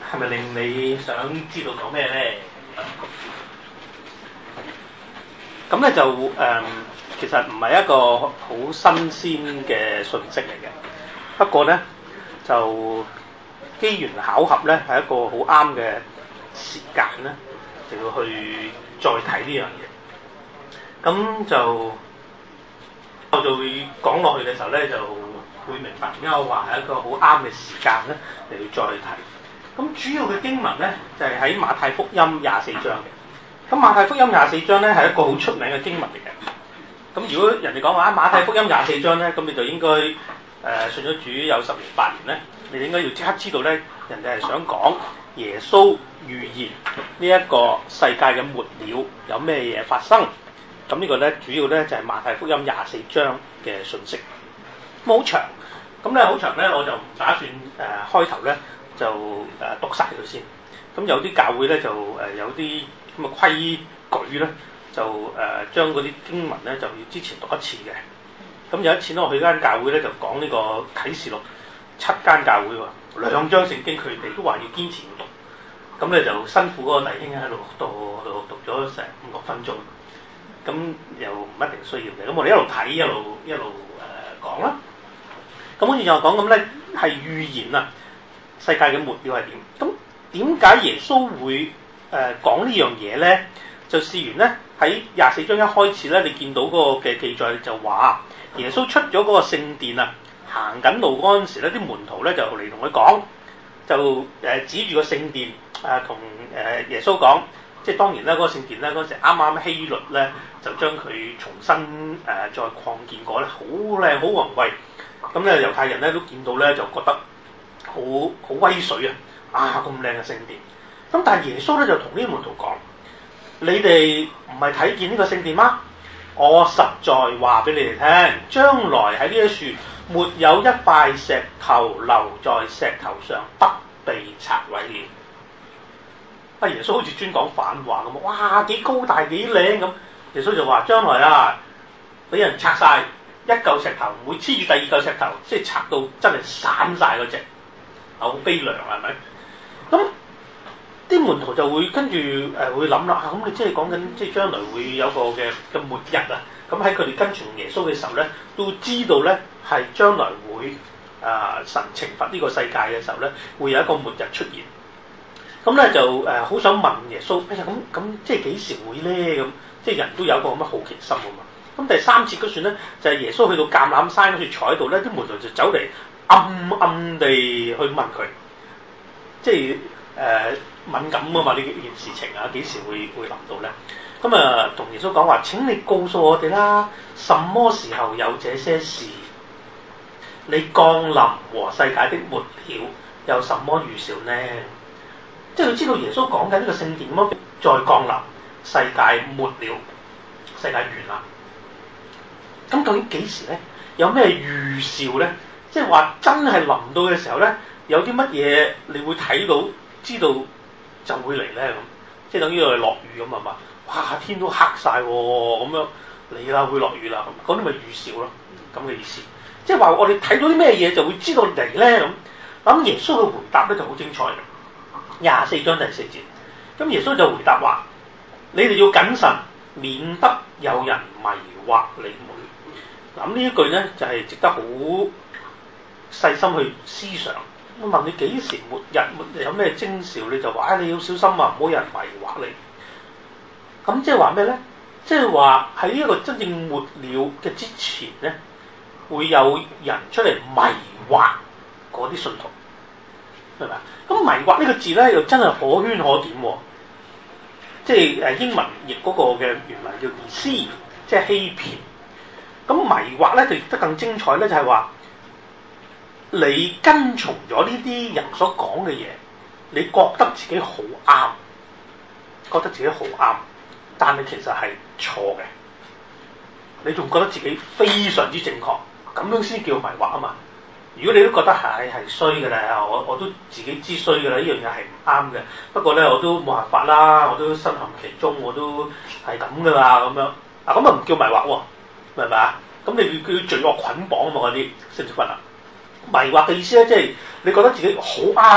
係咪令你想知道講咩咧？咁咧就其實唔係一個好新鮮嘅訊息嚟嘅，不過咧就機緣巧合咧係一個好啱嘅時間咧，就要去再睇呢樣嘢。咁就我就會講落去嘅時候咧，就會明白點解我話係一個好啱嘅時間咧嚟要再去睇。咁主要嘅經文咧就係喺馬太福音24章嘅。咁馬太福音24章咧係一個好出名嘅經文嚟嘅。咁如果人哋講話馬太福音24章咧，咁你就應該信咗主有10年8年咧，你應該要即刻知道咧，人哋係想講耶穌預言呢一個世界嘅末了有咩嘢發生。咁呢個咧主要咧就係馬太福音24章嘅信息。咁好長，咁咧好長咧，我就唔打算開頭咧就讀晒佢先。咁有啲教會咧就有啲咁嘅規矩咧，就將嗰啲經文咧就要之前讀一次嘅。咁有一次咧，我去間教會咧就講呢個啟示錄7間教會喎，2章聖經佢哋都話要堅持要讀。咁咧就辛苦嗰個弟兄喺度讀咗成5-6分鐘。咁又唔一定需要嘅。咁我哋一路睇一路講啦。咁好似就講咁咧，係預言啊，世界嘅末了係點？咁點解耶穌會講呢樣嘢咧？就試完咧喺24章一開始咧，你見到嗰個嘅記載就話耶穌出咗嗰個聖殿啊，行緊路嗰陣時咧，啲門徒咧就嚟同佢講，就指住個聖殿同耶穌講，即係當然咧嗰個聖殿咧嗰陣時啱啱希律咧就將佢重新再擴建過咧，好靚好宏偉。咁咧猶太人咧都見到咧就覺得好威水啊！咁靚嘅聖殿。咁但係耶穌咧就同呢啲門徒講：你哋唔係睇見呢個聖殿嗎？我實在話俾你哋聽，將來喺呢一樹沒有一塊石頭留在石頭上不被拆毀了。啊！耶穌好似專講反話咁，哇！幾高大幾靚咁。耶穌就話：將來啊，俾人拆晒一嚿石頭，唔會黐住第二嚿石頭，即係拆到真係散晒嗰隻，好悲涼係咪？咁啲門徒就會跟住會諗啦，咁你即係講緊即係將來會有個嘅末日啊！咁喺佢哋跟從耶穌嘅時候咧，都知道咧係將來會神懲罰呢個世界嘅時候咧，會有一個末日出現。咁咧就好想問耶穌，哎呀咁即係幾時會咧？咁即係人都有個咁嘅好奇心啊嘛。咁第3節嗰段咧就係耶穌去到橄欖山嗰處坐喺度咧，啲門徒就走嚟暗暗地去問佢，即係敏感啊嘛呢件事情啊，幾時會臨到咧？咁同耶穌講話：請你告訴我哋啦，什麼時候有這些事？你降臨和世界的末了有什麼預兆呢？即係佢知道耶穌講緊呢個聖殿咁樣再降臨，世界末了，世界完啦。咁究竟幾時咧？有咩預兆咧？即係話真係臨到嘅時候咧，有啲乜嘢你會睇到知道就會嚟咧咁？即係等於我哋落雨咁啊嘛！哇，天都黑晒喎，咁樣嚟啦，會落雨啦咁，嗰啲咪預兆咯，咁嘅意思。即係話我哋睇到啲咩嘢就會知道嚟咧咁。咁耶穌嘅回答咧就好精彩嘅。24章第4節，咁耶穌就回答話：你哋要謹慎，免得有人迷惑你們。咁呢一句咧就係值得好細心去思想。我問你幾時末日有咩徵兆，你就話你要小心啊，唔好有人迷惑你。咁即係話咩咧？即係話喺呢一個真正末了嘅之前咧，會有人出嚟迷惑嗰啲信徒。係咪啊？咁迷惑呢個字咧，又真係可圈可點喎。即係英文譯嗰個嘅原文叫 deceive， 即係欺騙。咁迷惑咧就譯得更精彩咧，就係話你跟從咗呢啲人所講嘅嘢，你覺得自己好啱，覺得自己好啱，但係其實係錯嘅。你仲覺得自己非常之正確，咁樣先叫迷惑啊嘛。如果你都覺得係衰嘅啦，我都自己知衰嘅啦，呢樣嘢係唔啱嘅。不過咧，我都冇辦法啦，我都身陷其中，我都係咁噶啦咁樣。啊，咁啊唔叫迷惑喎，明白啊？咁你叫罪惡捆綁啊嘛嗰啲，識唔識分啊？迷惑嘅意思咧，即係你覺得自己好啱，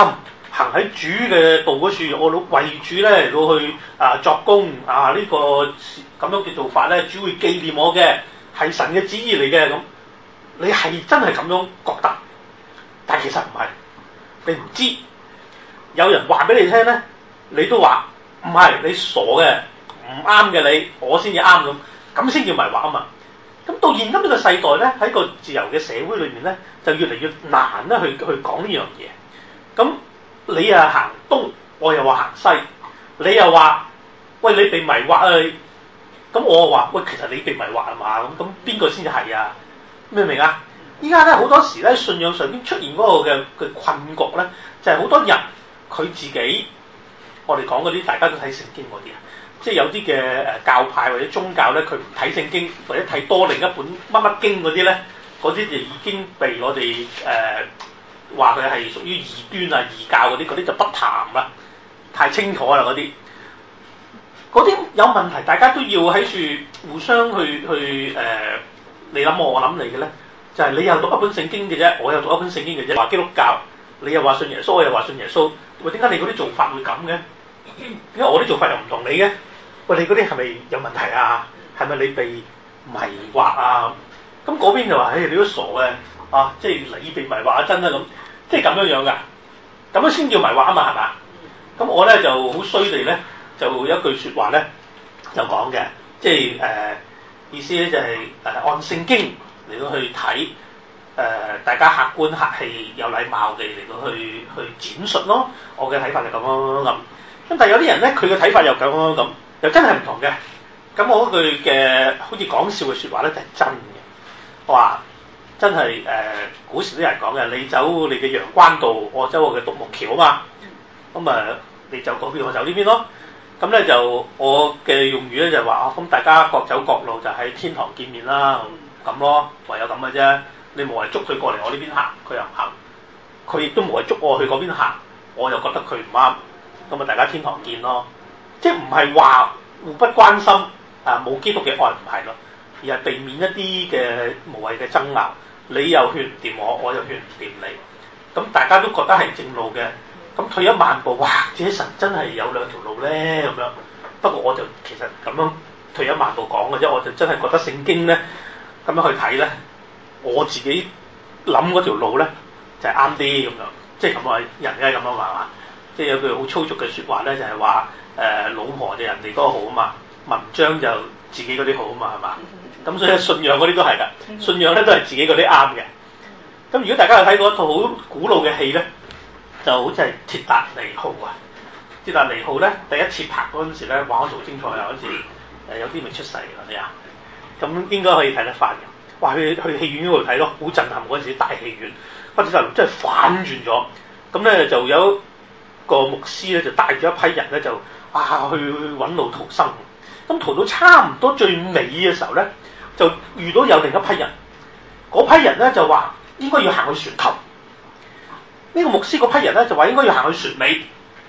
行喺主嘅道嗰處，我為主咧嚟到去作工呢個咁樣嘅做法咧，主會紀念我嘅，係神嘅旨意嚟嘅咁。你係真係咁樣覺得，但係其實唔係，你唔知。有人話俾你聽咧，你都話唔係，你傻嘅，唔啱嘅你，我先至啱咁先叫迷惑啊嘛。咁到現今呢個世代咧，喺個自由嘅社會裏面咧，就越嚟越難咧去講呢樣嘢。咁你又行東，我又話行西，你又話喂你被迷惑啊，咁我話喂其實你被迷惑係嘛？咁邊個先至係啊？明唔明啊？依家咧好多時咧信仰上邊出現嗰個嘅困局咧，就係好多人佢自己，我哋講嗰啲大家都睇聖經嗰啲啊。即係有啲嘅教派或者宗教咧，佢唔睇聖經或者睇多另一本乜乜經嗰啲咧，嗰啲就已經被我哋話佢係屬於異端啊、異教嗰啲就不談啦，太清楚啦嗰啲。嗰啲有問題，大家都要喺處互相去你諗我諗你嘅咧，就係你又讀一本聖經嘅啫，我又讀一本聖經嘅啫。話基督教，你又話信耶穌，我又話信耶穌，喂點解你嗰啲做法會咁嘅？點解我啲做法又唔同你嘅？喂，你嗰啲係咪有問題啊？係咪你被迷惑啊？咁嗰邊就話，你都傻嘅啊！即係你被迷惑啊，真啊咁，即係咁樣㗎。咁樣先叫迷惑啊嘛，係嘛？咁我咧就好衰地咧，就有一句説話咧，就講嘅，即係意思咧就係按聖經嚟到去睇大家客觀客氣有禮貌地嚟到去展述咯。我嘅睇法就咁咁。咁但係有啲人咧，佢嘅睇法又咁，又真係唔同嘅。咁我嗰句嘅好似講笑嘅説話咧，就係真嘅。我話真係古時啲人講嘅，你走你嘅陽關道，我走我嘅獨木橋啊嘛。咁你走嗰邊，我走呢邊咯。咁咧就我嘅用語咧就話咁大家各走各路，就喺天堂見面啦咁咯，唯有咁嘅啫。你無謂捉佢過嚟我呢邊行，佢又唔行；佢亦都無謂捉我去嗰邊行，我又覺得佢唔啱。咁大家天堂見咯，即係唔係話互不關心冇基督嘅愛唔係咯，而係避免一啲嘅無謂嘅爭拗。你又勸唔掂我，我又勸唔掂你，咁大家都覺得係正路嘅。咁退一萬步，哇！自己神真係有兩條路咧咁樣。不過我就其實咁樣退一萬步講嘅啫，我就真係覺得聖經咧咁樣去睇咧，我自己諗嗰條路咧就係啱啲咁樣，即係咁啊，人梗係咁樣話嘛。即係有句好粗俗嘅説話咧，就係話老婆就人哋嗰個好啊嘛，文章就自己嗰啲好啊嘛，係嘛？咁所以信仰嗰啲都係㗎，信仰咧都係自己嗰啲啱嘅。咁如果大家有睇過一套好古老嘅戲咧，就好似係鐵達尼號啊！鐵達尼號咧第一次拍嗰陣時咧，哇！我做精彩啊！嗰時有啲未出世嗰啲啊，咁應該可以睇得翻嘅。哇！去戲院嗰度睇咯，好震撼嗰陣時大戲院，鐵達尼真係反轉咗。咁咧就有個牧師咧就帶咗一批人咧就去揾路逃生。咁逃到差唔多最尾嘅時候咧，就遇到有另一批人。嗰批人咧就話應該要行去船頭。呢個牧師嗰批人咧就話應該要行去船尾。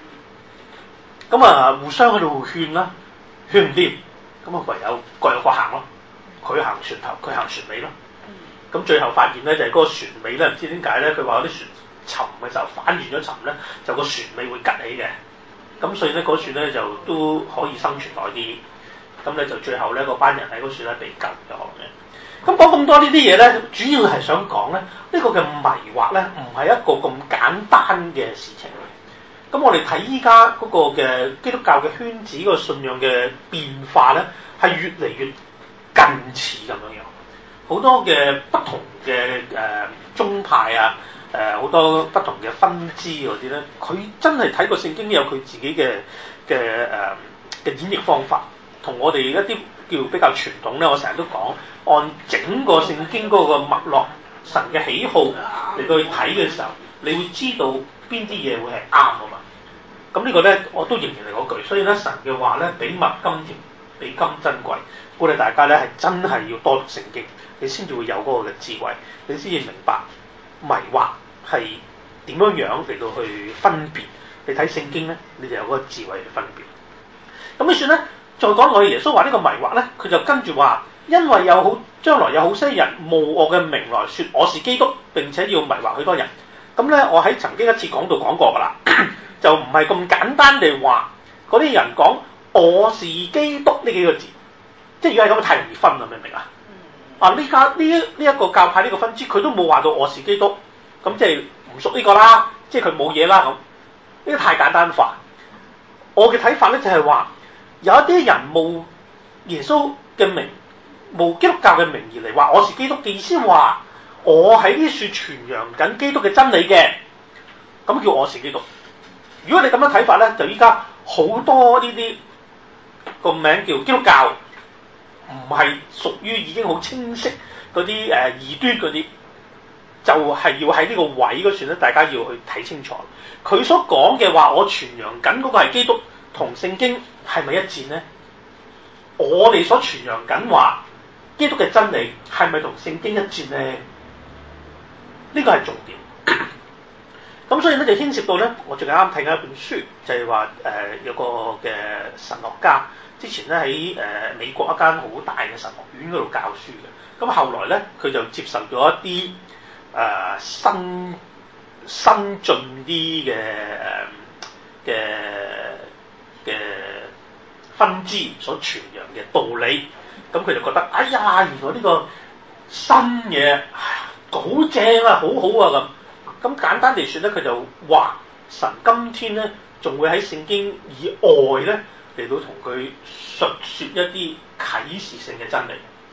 咁互相喺度勸啦，勸唔掂，咁唯有各有各行咯。佢行船頭，佢行船尾咯。咁最後發現咧就係嗰個船尾咧唔知點解咧，佢話嗰啲船沉嘅時候反轉咗沉咧，就個船尾會趌起嘅。咁所以咧嗰船咧就都可以生存耐啲。咁咧就最後咧嗰班人喺嗰船咧被救咗嘅。咁講咁多呢啲嘢咧，主要係想講咧呢個嘅迷惑咧唔係一個咁簡單嘅事情。咁我哋睇依家嗰個嘅基督教嘅圈子個信仰嘅變化咧，係越嚟越近似咁樣樣。好多嘅不同嘅宗派啊，好多不同嘅分支嗰啲咧，佢真係睇個聖經有佢自己嘅演繹方法，同我哋一啲叫比較傳統咧。我成日都講，按整個聖經嗰個脈絡、神嘅喜好嚟到去睇嘅時候，你會知道邊啲嘢會係啱啊嘛。咁呢個咧，我都仍然係嗰句，所以咧神嘅話咧，比蜜甘甜，比金珍貴。鼓勵大家咧係真係要多讀聖經，你先至會有嗰個嘅智慧，你先至明白迷惑係點樣樣嚟到去分別。你睇聖經咧，你就有嗰個智慧去分別。咁你算咧，再講落去，耶穌話呢個迷惑咧，佢就跟住話，因為將來有好些人冒我嘅名來說我是基督，並且要迷惑許多人。 咁咧，我喺曾經一次講道講過㗎啦，就唔係咁簡單地話嗰啲人講我是基督呢幾個字，即係如果係咁太容易分啦，明唔明啊？呢一個教派呢個分支，佢都冇話到我是基督，咁即係唔屬呢個啦，即係佢冇嘢啦咁。呢個太簡單化。我嘅睇法咧就係話，有一啲人冒耶穌嘅名，冒基督教嘅名義嚟話我是基督嘅意思，話我喺呢處傳揚緊基督嘅真理嘅，咁叫我是基督。如果你咁樣睇法咧，就依家好多呢啲個名叫基督教，唔係屬於已經好清晰嗰啲異端嗰啲，就係要喺呢個位嗰處咧，大家要去睇清楚。佢所講嘅話，我傳揚緊嗰個係基督，同聖經係咪一致呢？我哋所傳揚緊話基督嘅真理係咪同聖經一致呢？呢個係重點。咁所以咧就牽涉到咧，我最近啱睇緊一本書，就係話有個嘅神學家，之前咧喺美國一間好大嘅神學院嗰度教書嘅。咁後來咧佢就接受咗一啲新進啲嘅分支所傳揚嘅道理，咁佢就覺得哎呀，原來呢個新嘢好正啊，好好啊咁。咁簡單地說咧，佢就話神今天咧仲會喺聖經以外咧嚟到同佢述說一啲啟示性嘅真理。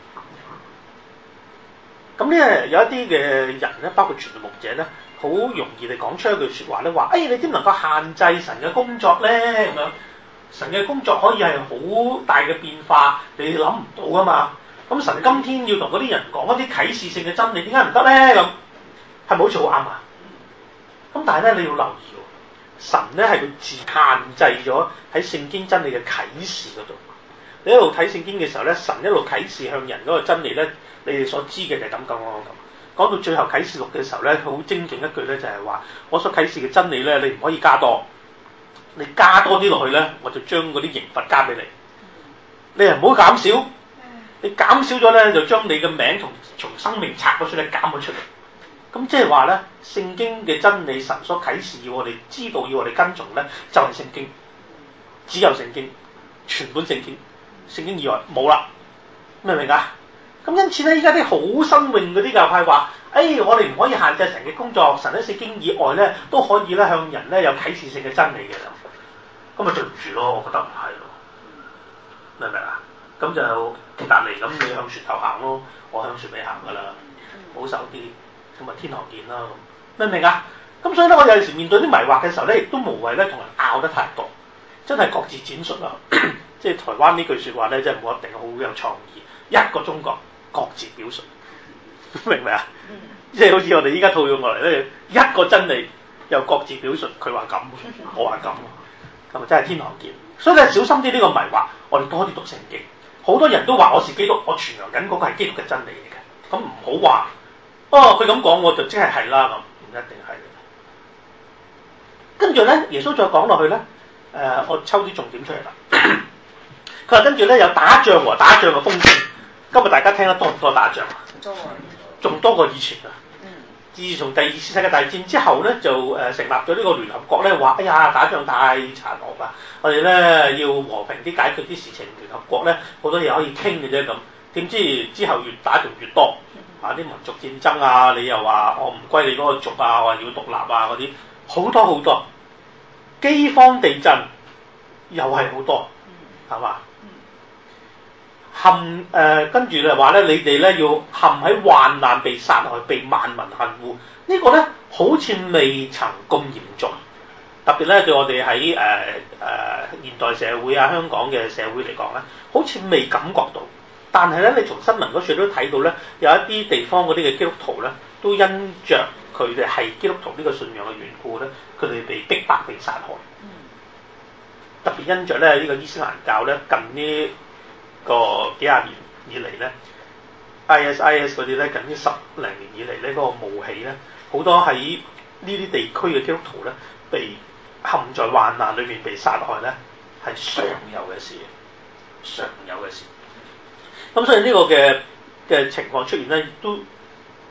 咁咧有一啲嘅人咧，包括傳道牧者咧，好容易地講出一句説話咧，話你點能夠限制神嘅工作咧？咁樣神嘅工作可以係好大嘅變化，你諗唔到㗎嘛？咁神今天要同嗰啲人講一啲啟示性嘅真理，點解唔得咧？咁係咪好似好啱啊？咁但係咧，你要留意喎，神咧係佢自限制咗喺聖經真理嘅啟示嗰度。你一路睇聖經嘅時候咧，神一路啟示向人嗰個真理咧，你哋所知嘅就係咁。講到最後啟示錄嘅時候咧，佢好精警一句咧，就係話我所啟示嘅真理咧，你唔可以加多，你加多啲落去咧，我就將嗰啲刑罰加俾你。你係唔好減少，你減少咗咧，就將你嘅名從生命冊嗰處咧減咗出嚟。咁即係話咧，聖經嘅真理，神所啟示要我哋知道，要我哋跟從咧，就係聖經，只有聖經，全本聖經，聖經以外冇啦，明唔明啊？咁因此咧，依家啲好新穎嗰啲教派話，我哋唔可以限制神嘅工作，神喺聖經以外咧都可以咧向人咧有啟示性嘅真理嘅咁咪對唔住咯，我覺得唔係咯，明唔明啊？咁就隔離咁，你向船頭行咯，我向船尾行噶啦，保守啲。咁啊天堂見啦咁，明唔明啊？咁所以咧，我有陣時面對啲迷惑嘅時候咧，亦都無謂咧同人拗得太多，真係各自展述啦。即係台灣呢句説話咧，真係冇一定好有創意。一個中國各自表述，明唔明啊？即係好似我哋依家套用落嚟咧，一個真理又各自表述，佢話咁，我話咁，咁啊真係天堂見。所以咧，小心啲呢個迷惑，我哋多啲讀聖經。好多人都話我是基督，我傳揚緊嗰個係基督嘅真理嚟嘅，咁唔好話。佢咁講我就即係啦咁，唔一定係。跟住咧，耶穌再講落去咧，我抽啲重點出嚟啦。佢話跟住咧有打仗和打仗嘅風聲。今日大家聽得多唔多打仗啊？仲多過以前啊！自從第二次世界大戰之後咧，就成立咗呢個聯合國咧，話打仗太殘酷啦，我哋咧要和平啲解決啲事情。聯合國咧好多嘢可以傾嘅啫咁，點知之後越打就越多。啲民族戰爭啊，你又話我唔歸你嗰個族啊，話要獨立啊嗰啲，好多好多。饑荒地震又係好多，係嘛？跟住就話咧，你哋咧要陷喺患難被殺害，被萬民恨惡。呢個咧好似未曾咁嚴重，特別咧對我哋喺現代社會啊，香港嘅社會嚟講咧，好似未感覺到。但係咧，你從新聞嗰處都睇到咧，有一啲地方嗰啲嘅基督徒咧，都因着佢哋係基督徒呢個信仰嘅緣故咧，佢哋被逼迫、被殺害。特別因着咧呢個伊斯蘭教咧，近呢個幾廿年以嚟咧 ，IS 嗰啲咧，近呢10零年以嚟咧，嗰個冒起咧，好多喺呢啲地區嘅基督徒咧，被陷在患難裏面被殺害咧，係常有嘅事，常有嘅事。咁所以呢個嘅情況出現咧，都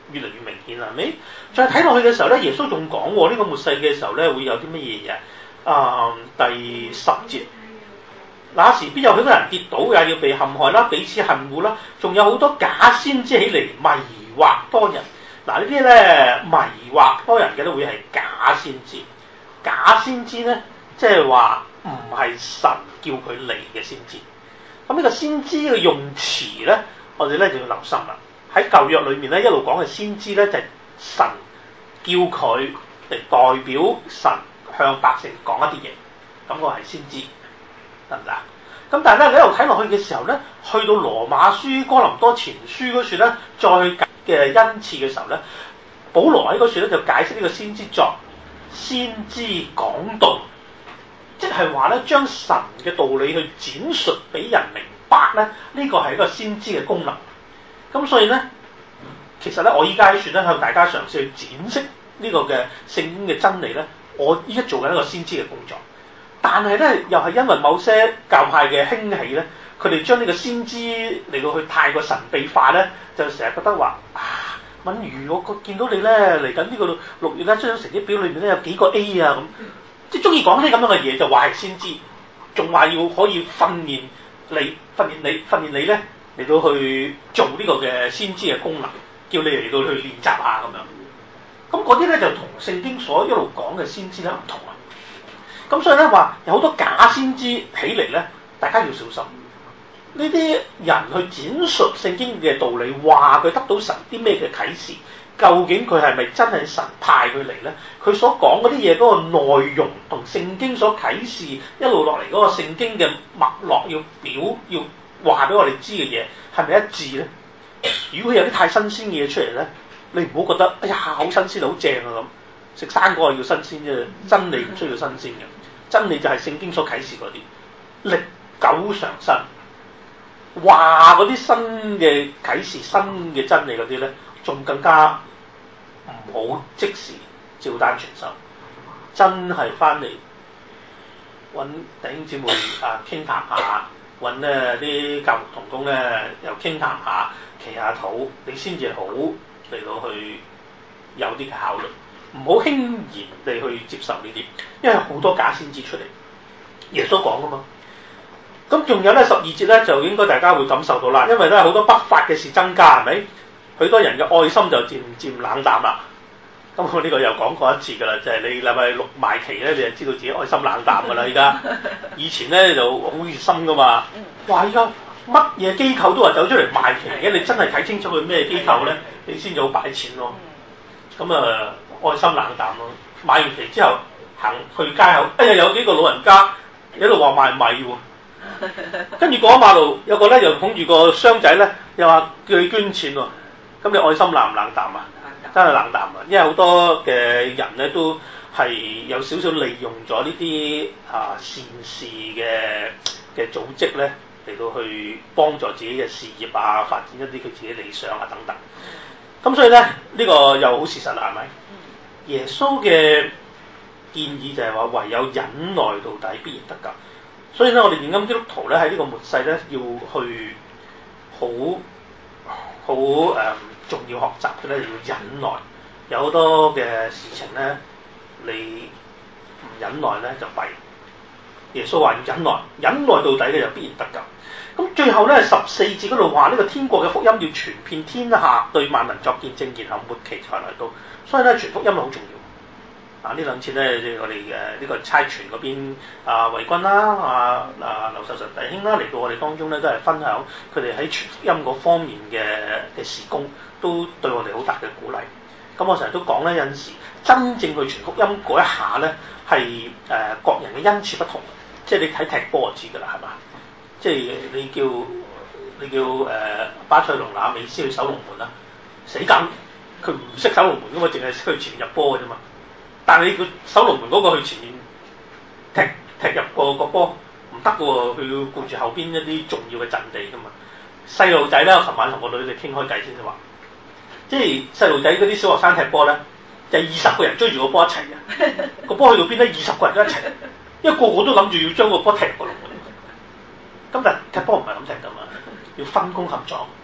越嚟越明顯啦，係咪？再睇落去嘅時候咧，耶穌仲講喎，呢個末世嘅時候咧會有啲乜嘢嘢？第10節，那時必有許多人跌倒，也要被陷害啦，彼此恨惡啦，仲有好多假先知起嚟迷惑多人。嗱，呢啲咧迷惑多人嘅都會係假先知。假先知咧，即係話唔係神叫佢嚟嘅先知。咁呢個先知嘅用詞咧，我哋咧就要留心啦。喺舊約裏面咧，一路講嘅先知咧就係神叫佢嚟代表神向百姓講一啲嘢，咁個係先知，得唔得？咁但係咧，你一路睇落去嘅時候咧，去到羅馬書、哥林多前書嗰處咧，再嘅恩賜嘅時候咧，保羅喺嗰處咧就解釋呢個先知作先知講道，即係話咧將神嘅道理去展述俾人明白咧，呢個係一個先知嘅功能。咁所以咧，其實咧我依家喺處咧向大家嘗試去展釋呢個嘅聖經嘅真理咧，我依家做緊一個先知嘅工作。但係咧，又係因為某些教派嘅興起咧，佢哋將呢個先知嚟到去太過神秘化咧，就成日覺得話敏如，我見到你咧嚟緊呢個6月咧，張成績表裏面咧有幾個 A 啊咁，即係中意講啲咁樣嘅嘢，就話係先知，仲話要可以訓練你咧嚟到去做呢個嘅先知嘅功能，叫你嚟到去練習下咁樣。咁嗰啲咧就同聖經所一路講嘅先知咧唔同啊。咁所以咧話有好多假先知起嚟咧，大家要小心。呢啲人去展述聖經嘅道理，話佢得到神啲咩嘅啟示，究竟佢係咪真係神派佢嚟咧？佢所講嗰啲嘢嗰個內容同聖經所啟示一路落嚟嗰個聖經嘅脈絡要話俾我哋知嘅嘢係咪一致咧？如果佢有啲太新鮮嘅嘢出嚟咧，你唔好覺得哎呀好新鮮好正啊咁。食生果要新鮮啫，真理唔需要新鮮嘅。真理就係聖經所啟示嗰啲，歷久常新。話嗰啲新嘅啟示、新嘅真理嗰啲咧，仲更加唔好即時照單全收。真係翻嚟揾弟兄姊妹傾談下，揾咧啲教牧同工咧又傾談下，祈下禱，你先至好嚟到去有啲嘅考慮。唔好輕言地去接受呢啲，因為好多假先知出嚟。耶穌講噶嘛，咁仲有咧12節咧就應該大家會感受到啦，因為咧好多不法嘅事增加，係咪？許多人嘅愛心就漸漸冷淡啦。咁我呢個又講過一次㗎啦，就係你禮拜6賣旗咧，你就知道自己愛心冷淡㗎啦。依家以前咧就好熱心㗎嘛，哇！依家乜嘢機構都話走出嚟賣旗嘅，你真係睇清楚佢咩機構咧，你先至好擺錢咯。咁愛心冷淡咯，買完旗之後行去街口，哎呀有幾個老人家喺度話賣米喎，跟住過咗馬路有個咧又捧住個箱仔咧，又話叫你捐錢喎，咁你愛心冷唔冷淡啊？真係冷淡啊！因為好多嘅人咧都係有少少利用咗呢啲善事嘅組織咧嚟到去幫助自己嘅事業啊，發展一啲佢自己理想啊等等。咁所以咧呢個又好事實啦，係咪？耶穌嘅建議就係話唯有忍耐到底，必然得救。所以咧，我哋現今基督徒咧喺呢個末世咧，要去好重要學習嘅咧，要忍耐。有好多嘅事情咧，你唔忍耐咧就弊。耶穌話要忍耐，忍耐到底嘅就必然得救。咁最後咧14節嗰度話呢個天國嘅福音要傳遍天下，對萬民作見證，然後末期才來到。所以咧傳福音好重要。呢兩次咧，我哋呢個差傳嗰邊維君啦，劉秀實弟兄啦嚟到我哋當中咧，都係分享佢哋喺傳福音嗰方面嘅事工，都對我哋好大嘅鼓勵。咁我成日都講咧，有陣時真正去傳福音嗰一下咧，係各人嘅恩賜不同。即係你睇踢波就知㗎啦，係嘛？即係你叫巴塞隆拿美斯去守龍門啦，死梗，佢唔識守龍門㗎嘛，淨係識去前面入波㗎啫嘛。但係你個守龍門嗰個去前面踢入個波唔得㗎喎，佢要顧住後邊一啲重要嘅陣地㗎嘛。細路仔咧，我琴晚同個女哋傾開偈先就話，即係細路仔嗰啲小學生踢波咧，就係20個人追住個波一齊嘅，個波去到邊咧20個人都一齊，因為個個都諗住要將個波踢入個龍門。咁但係踢波唔係咁踢㗎嘛，要分工合作，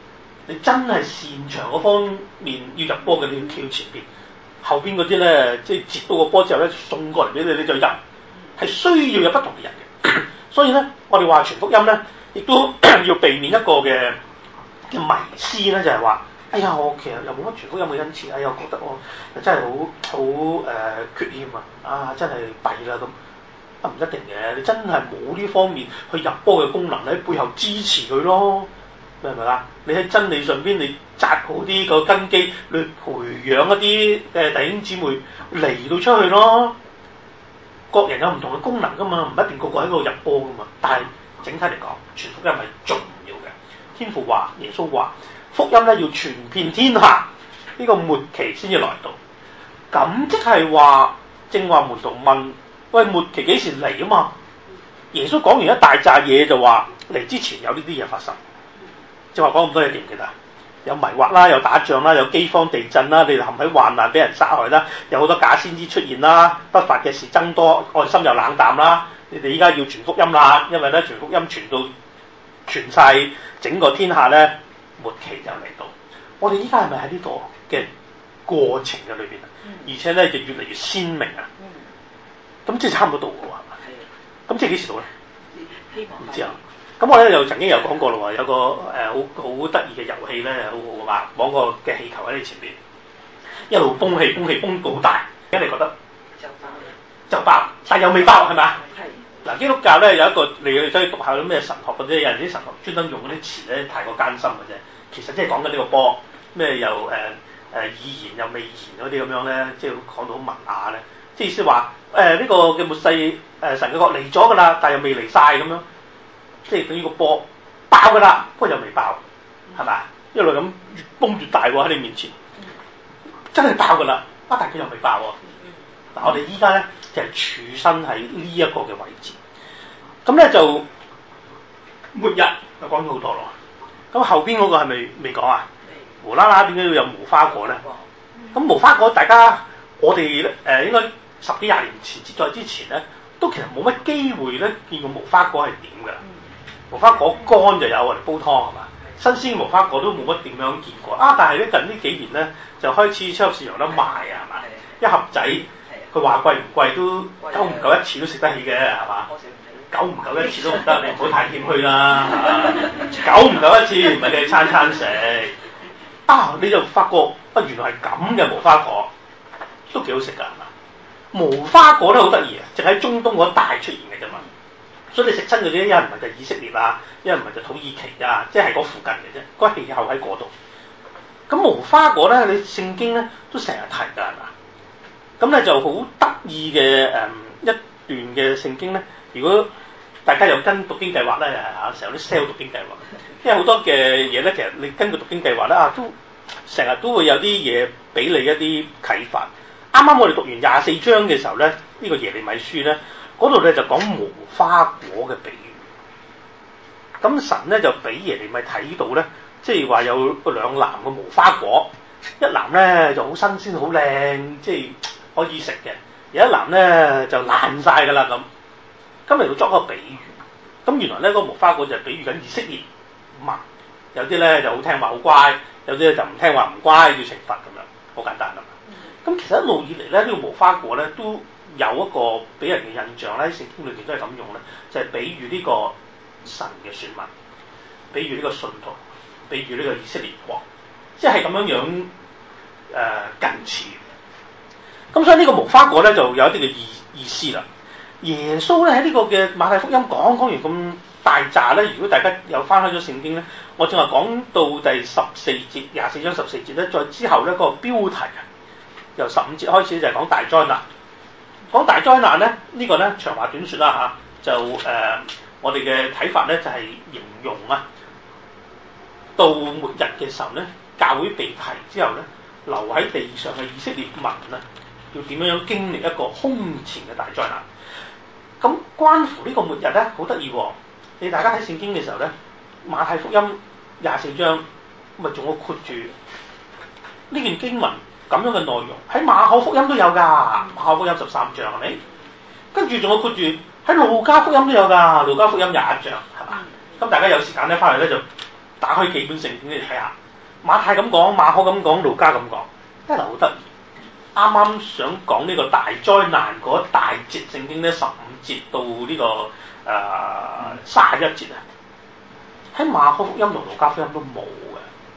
你真係擅長嗰方面要入波嘅，你要企到前邊，後邊嗰啲咧即係接到個波之後咧送過嚟俾你，你就入，係需要有不同嘅人嘅。所以咧，我哋話傳福音咧，亦都要避免一個嘅迷思咧，就係話，哎呀，我其實又冇乜傳福音嘅恩賜，哎呀，我覺得我真係好缺欠啊，真係弊啦咁。唔一定嘅，你真係冇呢方面去入波嘅功能，喺背後支持佢咯，明唔明啊？你喺真理上邊，你紮好啲個根基，你培養一啲弟兄姊妹嚟到出去咯。各人有唔同嘅功能噶嘛，唔一定個個喺度入波噶嘛。但係整體嚟講，傳福音係重要嘅。天父話，耶穌話，福音咧要傳遍天下，呢個末期先至來到。咁即係話，正話門徒問。喂，末期幾時嚟啊嘛？耶穌講完一大扎嘢就話嚟之前有呢啲嘢發生，即係話講咁多嘢記唔記得？有迷惑啦，有打仗啦，有饑荒地震啦，你哋陷喺患難俾人殺害啦，有好多假先知出現啦，不法嘅事增多，愛心又冷淡啦。你哋依家要傳福音啦，因為咧傳福音傳到全世整個天下咧，末期就嚟到。我哋依家係咪喺呢個嘅過程嘅裏邊啊？而且咧就越嚟越鮮明啊！咁即係差唔多到嘅喎，係嘛？咁即係幾時到咧？ 希望唔知啊。咁我咧又曾經有講過咯喎，有個好得意嘅遊戲咧，好好啊嘛，綁個嘅氣球喺你前邊，一路泵氣到好大，而家你覺得就爆，但又未爆係咪啊？係。嗱，基督教咧有一個你去走去讀下啲咩神學嗰啲，有陣啲神學專登用嗰啲詞咧太過艱深嘅啫，其實即係講緊呢個波咩又已然又未然嗰啲咁樣咧，即係講到好文雅咧。即係意思話呢個嘅末世神嘅國嚟咗㗎啦，但又未嚟晒咁樣，即係等於個波爆㗎啦，不過又未爆，係咪？一路咁越崩越大喎喺你面前，真係爆㗎啦，但佢又未爆喎。嗱，我哋依家咧就係處身喺呢一個嘅位置，咁咧就末日就講咗好多咯。咁後邊嗰個係咪未講啊？無啦啦點解要有無花果咧？咁無花果大家我哋應該10幾20年前在之前咧，都其實冇乜機會咧見過無花果係點㗎。無花果乾就有我哋煲湯係嘛，新鮮無花果都冇乜點樣見過啊！但係咧近呢幾年咧就開始超級市場有得賣啊，係嘛？一盒仔佢話貴唔貴都夠唔夠一次都食得起嘅係嘛？久唔久一次都唔得，你唔好太謙虛啦。久唔久一次唔係你餐餐食啊，你就發覺啊原來係咁嘅無花果都幾好食㗎係嘛？無花果都好得意啊，淨喺中東嗰帶出現嘅啫嘛。所以你食親嗰啲一唔係就以色列啊，一唔係就土耳其啊，即係嗰附近嘅啫，嗰氣候喺嗰度。咁無花果咧，你聖經咧都成日提㗎係嘛？咁咧就好得意嘅一段嘅聖經咧，如果大家有跟讀經計劃咧成日有啲 sell 讀經計劃，因為好多嘅嘢咧，其實你根據讀經計劃咧都成日都會有啲嘢俾你一啲啟發。啱啱我哋讀完24章嘅時候咧，呢個耶利米書咧嗰度咧就講無花果嘅比喻。咁神咧就俾耶利米睇到咧，即係話有2籃嘅無花果，一籃咧就好新鮮好靚，即係可以食嘅；有一籃咧就爛晒㗎啦咁。咁嚟到作一個比喻，咁原來咧嗰個無花果就係比喻緊以色列民，有啲咧就好聽話好乖，有啲咧就唔聽話唔乖要懲罰咁樣，好簡單啦。咁其實一路以嚟咧呢個無花果咧都有一個俾人嘅印象咧，聖經裏邊都係咁用咧，就係比喻呢個神嘅選民，比喻呢個信徒，比喻呢個以色列國，即係咁樣近似。咁所以呢個無花果咧就有一啲嘅意思啦。耶穌咧喺呢個嘅馬太福音講完咁大扎咧，如果大家有翻開咗聖經咧，我正話講到第14節24章14節咧，再之後咧個標題啊，由15節開始就係講大災難。講大災難咧，呢個咧長話短説啦嚇，就我哋嘅睇法咧就係形容啊，到末日嘅時候咧，教會被提之後咧，留喺地上嘅以色列民啊，要點樣經歷一個空前嘅大災難。咁關乎呢個末日咧，好得意喎！你大家睇聖經嘅時候咧，馬太福音24章咪仲會括住呢段經文咁樣嘅內容，喺馬可福音都有㗎，馬可福音13章係咪？跟住仲有括住喺路加福音都有㗎，路加福音21章係嘛？咁大家有時間咧，翻嚟咧就打開幾本聖經嚟睇下， 馬太咁講，馬可咁講，路加咁講，真係好得意。啱啱想講呢個大災難嗰大節聖經咧，15節到呢個31節啊，喺馬可福音同路加福音都冇嘅。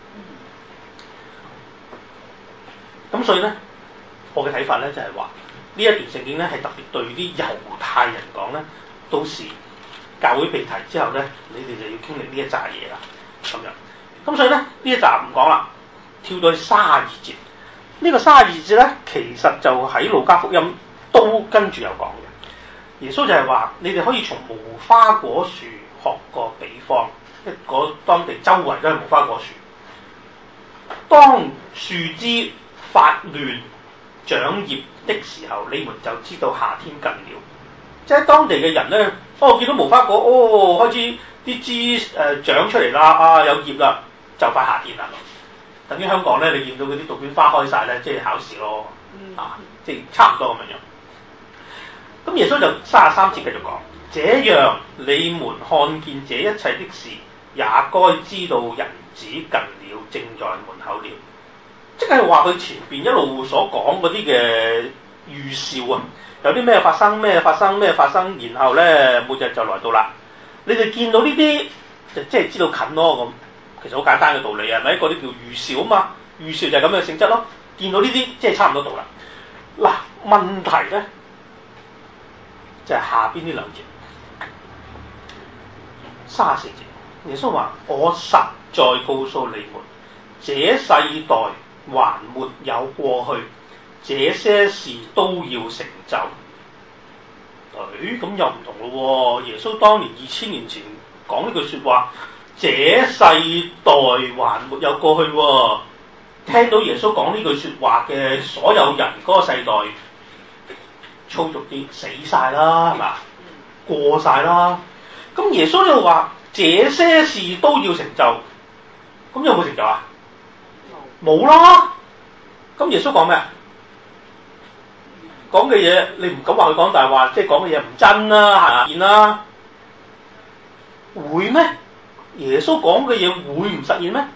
咁所以咧，我嘅睇法咧就係話，呢一段聖經咧係特別對啲猶太人講咧，到時教會被提之後咧，你哋就要經歷呢一紮嘢啦，咁樣。咁所以咧，呢一集唔講啦，跳到去32節。呢個32節咧，其實就喺路加福音都跟住有講嘅。耶穌就係話：你哋可以從無花果樹學個比方，即係當地周圍都係無花果樹。當樹枝發亂長葉的時候，你們就知道夏天近了。即係當地嘅人咧，見到無花果，開始啲枝長出嚟啦，有葉啦，就快夏天啦。等於香港咧，你見到嗰啲杜鵑花開晒咧，即係考試咯，即係差唔多咁樣。咁耶穌就33節繼續講：這樣你們看見這一切的事，也該知道人子近了，正在門口了。即係話佢前邊一路所講嗰啲嘅預兆啊，有啲咩發生，咩發生，然後咧末日就來到啦。你哋見到呢啲，就即係知道近咯咁。其實好簡單嘅道理啊，係咪？嗰啲叫預兆啊嘛，預兆就係咁嘅性質咯。見到呢啲即係差唔多到啦。嗱，問題咧就係下邊呢兩節34節，耶穌話：我實在告訴你們，這世代還沒有過去，這些事都要成就。咁又唔同咯喎。耶穌當年2000年前講呢句説話。這世代還沒有過去喎，聽到耶穌講呢句説話嘅所有人嗰個世代，粗俗啲死晒啦，係嘛？過晒啦。咁耶穌就話：這些事都要成就。咁有冇成就啊？冇啦。咁耶穌講咩啊？講嘅嘢你唔敢話佢講大話，即係講嘅嘢唔真啦，係啦。會咩？耶穌講嘅嘢會唔實現咩？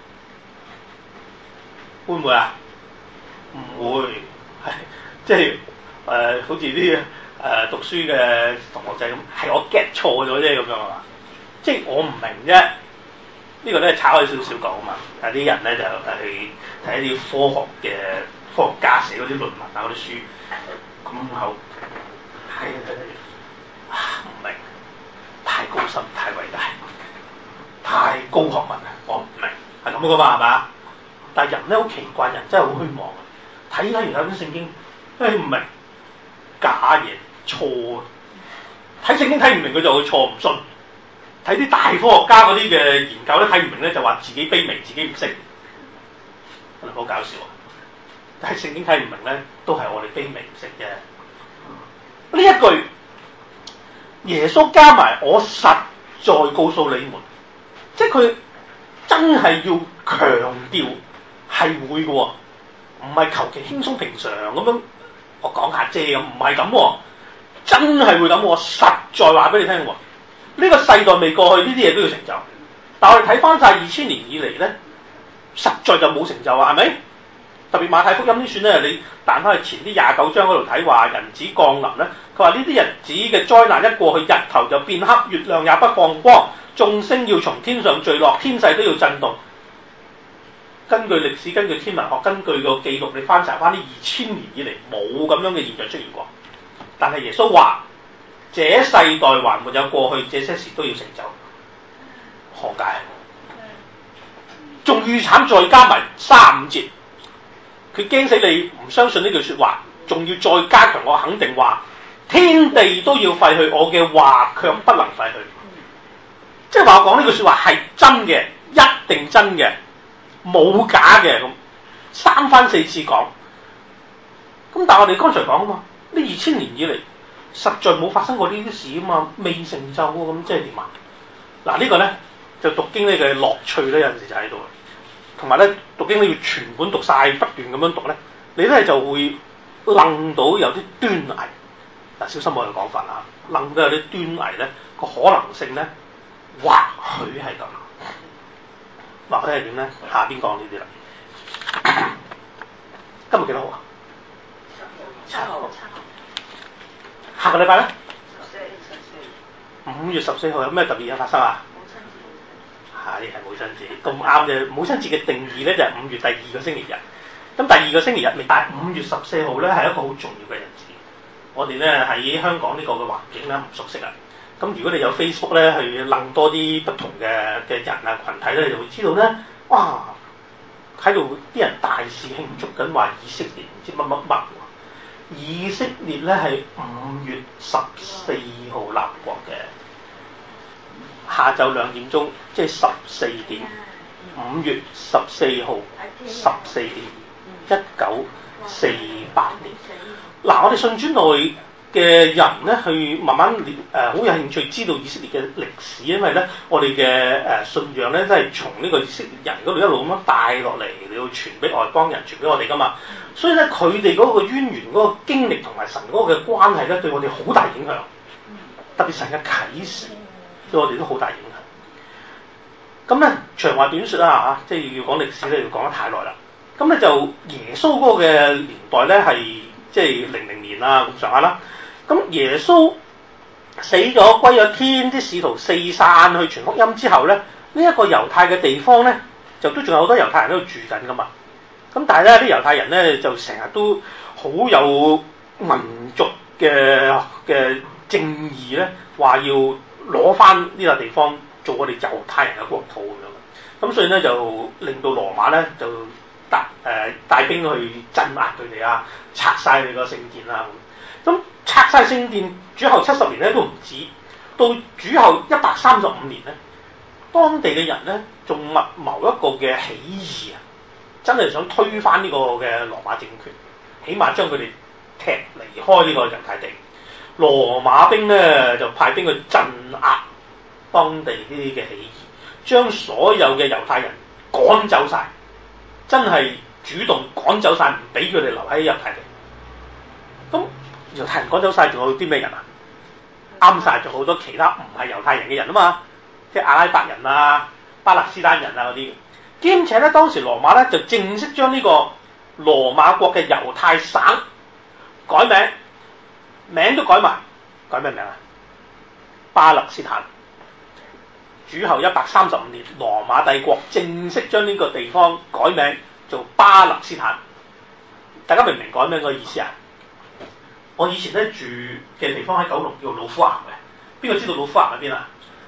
會唔會啊？唔會，係即係好似啲讀書嘅同學仔咁，係我 get 錯咗啫咁樣係嘛？即係我唔明啫。呢個咧炒開少少講啊嘛。但係啲人咧就係睇一啲科學家寫嗰啲論文啊嗰啲書，咁後睇唔明，太高深太偉大。太高學問啊！我唔明，係咁噶嘛，係嘛？但係人咧好奇怪，人真係好虛妄。睇完有啲聖經，唔明，假嘢，錯。睇聖經睇唔明佢就會錯唔信。睇啲大科學家嗰啲嘅研究咧睇唔明咧就話自己卑微，自己唔識，好搞笑啊！但係聖經睇唔明咧，都係我哋卑微唔識啫。呢一句耶穌加埋我實在告訴你們。即係佢真係要強調係會嘅喎，唔係求其輕鬆平常咁樣我講下啫咁，唔係咁喎，真係會咁喎，實在話俾你聽喎。呢個世代未過去，呢啲嘢都要成就。但係我哋睇翻晒2000年以嚟咧，實在就冇成就啊，係咪？特別馬太福音呢算咧，你彈翻去前啲29章嗰度睇話人子降臨咧，佢話呢啲日子嘅災難一過去，日頭就變黑，月亮也不放光。眾星要從天上墜落，天勢都要震動。根據歷史、根據天文學、根據個記錄，你翻查翻啲2000年以嚟冇咁樣嘅現象出現過。但係耶穌話：這世代還沒有過去，這些事都要成就。何解？仲預慘再加埋35節，佢驚死你唔相信呢句説話，仲要再加強我肯定話：天地都要廢去，我嘅話卻不能廢去。即係話我講呢句説話係真嘅，一定真嘅，冇假嘅咁，3番4次講。咁但係我哋剛才講啊嘛，呢2000年以嚟實在冇發生過呢啲事啊嘛，未成就喎，咁即係點啊？嗱呢個咧就讀經呢嘅樂趣咧，有陣時就喺度。同埋咧讀經你要全本讀晒，不斷咁樣讀咧，你咧就會愣到有啲端倪。嗱，小心我嘅講法啦，愣到有啲端倪咧，個可能性咧。或許係咁， 或者係點咧？下邊講呢啲啦。今日幾多號啊？7號。下個禮拜咧？5月14號有咩特別嘢發生啊？係母親節，咁啱嘅。母親節嘅定義咧就係5月第2個星期日。咁第2個星期日，但係5月14號咧係一個好重要嘅日子。我哋咧喺香港呢個嘅環境咧唔熟悉啊。咁如果你有 Facebook 咧去諗多啲不同嘅人啊群體咧，你就會知道咧，哇！喺度啲人大肆慶祝緊話以色列唔知乜乜乜。以色列咧係5月14號立國嘅。下晝2點鐘，即係14點。5月14號14點，1948年。嗱，我哋信主內嘅人咧，去慢慢好有興趣知道以色列嘅歷史，因為咧我哋嘅信仰咧都係從呢個以色列人嗰度一路咁樣帶落嚟，你要傳俾外邦人，傳俾我哋噶嘛。所以咧佢哋嗰個淵源、嗰個經歷同埋神嗰個嘅關係咧，對我哋好大影響。特別神嘅啟示對我哋都好大影響。咁咧長話短説啦嚇，即係要講歷史咧，要講得太耐啦。咁咧就耶穌嗰個嘅年代咧係即係00年啦咁上下啦。咁耶穌死咗歸咗天，啲使徒四散去傳福音之後咧，呢一個猶太嘅地方咧就都仲有好多猶太人喺度住緊噶嘛。咁但係咧啲猶太人咧就成日都好有民族嘅正義咧，話要攞翻呢個地方做我哋猶太人嘅國土咁樣。咁所以咧就令到羅馬咧就帶兵去鎮壓佢哋啊，拆晒佢個聖殿啊。咁拆晒聖殿，主後70年咧都唔止，到主後135年咧，當地嘅人咧仲密謀一個嘅起義啊，真係想推翻呢個嘅羅馬政權，起碼將佢哋踢離開呢個猶太地。羅馬兵咧就派兵去鎮壓當地呢啲嘅起義，將所有嘅猶太人趕走晒，真係主動趕走晒，唔俾佢哋留喺猶太地。咁猶太人趕走晒，仲有啲咩人啊？啱晒，仲好多其他唔係猶太人嘅人啊嘛，即係阿拉伯人啊、巴勒斯坦人啊嗰啲。兼且咧，當時羅馬咧就正式將呢個羅馬國嘅猶太省改名，名都改埋，改咩名啊？巴勒斯坦。主後135年，羅馬帝國正式將呢個地方改名做巴勒斯坦。大家明唔明改名個意思啊？我以前咧住嘅地方喺九龍叫老虎岩嘅，邊個知道老虎岩喺邊啊？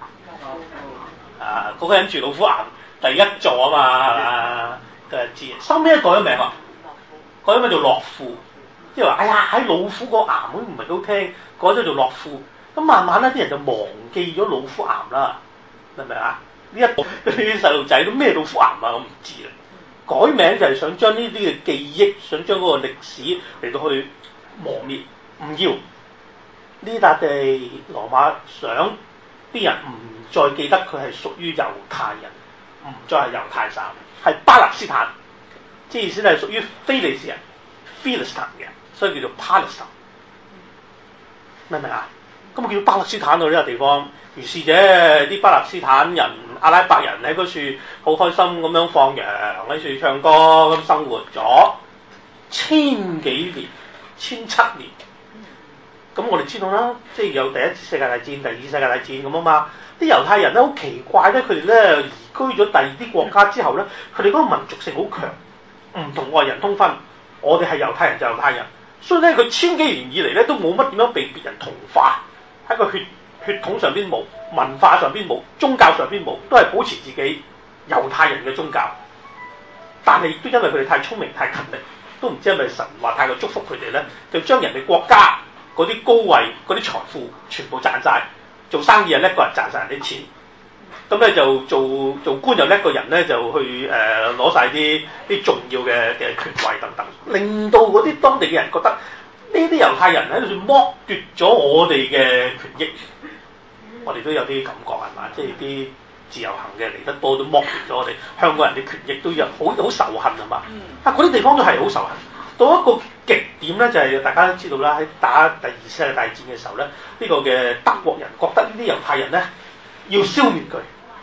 嗰個人住老虎岩第一座啊嘛，佢就知。收尾改咗名啊，改咗名做樂富，即係話哎呀喺老虎個岩都唔係好聽，改咗做樂富。咁慢慢咧啲人就忘記咗老虎岩啦，明唔明啊？呢一度啲細路仔都咩老虎岩啊，我唔知啦。改名就係想將呢啲嘅記憶，想將嗰個歷史嚟到去磨滅，唔要呢笪地。羅馬想啲人唔再記得佢係屬於猶太人，唔再係猶太省，係巴勒斯坦，即係意思係屬於非利士人 Philistine 嘅，所以叫做 Palestine。明唔明啊？咁叫巴勒斯坦到呢個地方，於是啫啲巴勒斯坦人、阿拉伯人喺嗰處好開心咁樣放羊，喺處唱歌咁生活咗千幾年、1007年。咁我哋知道啦，即係有第一次世界大戰、第二次世界大戰咁啊嘛。啲猶太人咧好奇怪咧，佢哋咧移居咗第二啲國家之後咧，佢哋嗰個民族性好強，唔同外人通婚。我哋係猶太人就猶太人，所以咧佢千幾年以嚟咧都冇乜點樣被別人同化，喺個血統上邊冇，文化上邊冇，宗教上邊冇，都係保持自己猶太人嘅宗教。但係亦都因為佢哋太聰明、太勤力，都唔知係咪神話太過祝福佢哋咧，就將人哋國家嗰啲高位、嗰啲財富全部賺晒，做生意又叻過人賺晒人啲錢，咁咧就做官又叻過人咧，就去攞晒啲重要嘅權位等等，令到嗰啲當地嘅人覺得呢啲猶太人喺度剝奪咗我哋嘅權益。我哋都有啲感覺係嘛？即係啲自由行嘅嚟得多都剝奪咗我哋香港人啲權益，都有好仇恨係嘛？嗰啲地方都係好仇恨。到一個極點咧，就係大家都知道啦，喺打第二次世界大戰嘅時候咧，呢個嘅德國人覺得呢啲猶太人咧要消滅佢，